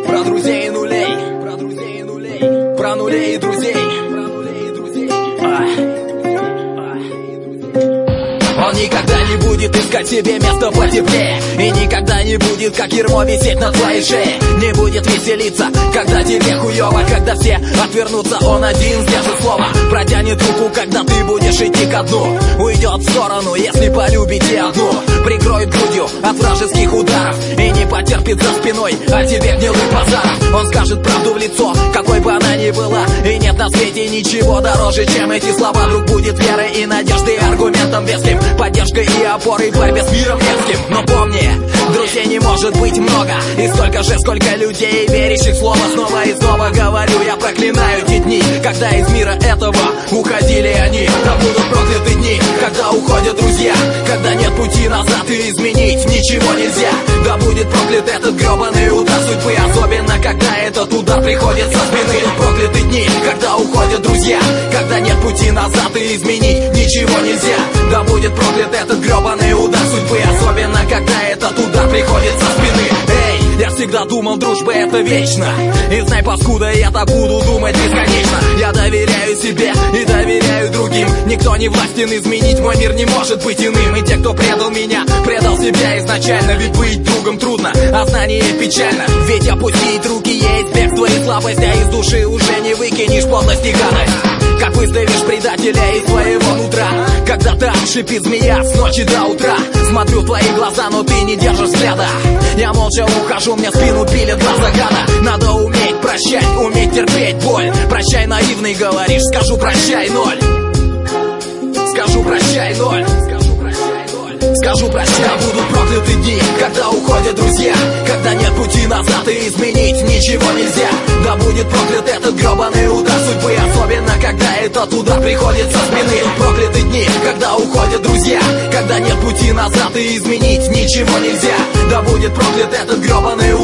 Про друзей и нулей, про друзей и нулей, про нулей и друзей, про нулей и друзей. Он никогда не будет искать себе место потеплее, и никогда не будет, как ермо, висеть на твоей шее. Не будет веселиться, когда тебе хуёво, когда все отвернутся, он один сдержит слово. Протянет руку, когда ты будешь идти ко дну. Уйдет в сторону, если полюбите одну. Прикроет грудью от вражеских ударов и не потерпит за спиной от тебе гнилых базаров. Он скажет правду в лицо, какой бы она ни была, и нет на свете ничего дороже, чем эти слова. Друг будет верой и надеждой, аргументом веским, поддержкой и опорой в борьбе с миром мерзким. Но помни, друзей не может быть много, и столько же, сколько людей, верящих в слово. Снова и снова говорю, я проклинаю те дни, когда из мира этого уходили они. Да будут прокляты дни, когда уходят друзья, когда нет пути назад и изменить ничего нельзя. Да будет проклят этот гребаный удар судьбы, особенно когда этот удар приходит со спины. Прокляты дни, когда уходят друзья, когда нет пути назад и изменить ничего нельзя. Да будет проклят этот гребаный удар судьбы, особенно когда этот удар приходит со спины. Эй, я всегда думал, дружба это вечно, и знай, паскуда, я так буду думать бесконечно. Я доверяю себе и доверяю другим. Никто не властен изменить, мой мир не может быть иным. И те, кто предал меня, предал себя изначально. Ведь быть другом трудно, а знание печально. Ведь опустить руки есть бегство и слабость, а из души уже не выкинешь подлость и гадость. Как выставишь предателя из своего нутра, когда там шипит змея с ночи до утра. Смотрю в твои глаза, но ты не держишь взгляда. Я молча ухожу, мне спину пилит два загада. Надо уметь прощать, уметь терпеть боль. Прощай, наивный, говоришь, скажу прощай, ноль. Скажу прощай, ноль. Скажу прощай. Да будут прокляты дни, когда уходят друзья, когда нет пути назад и изменить ничего нельзя. Да будет проклят этот гребаный удар судьбы, особенно когда этот удар приходит со спины. Прокляты дни, когда уходят друзья, когда нет пути назад и изменить ничего нельзя. Да будет проклят этот гребаный удар.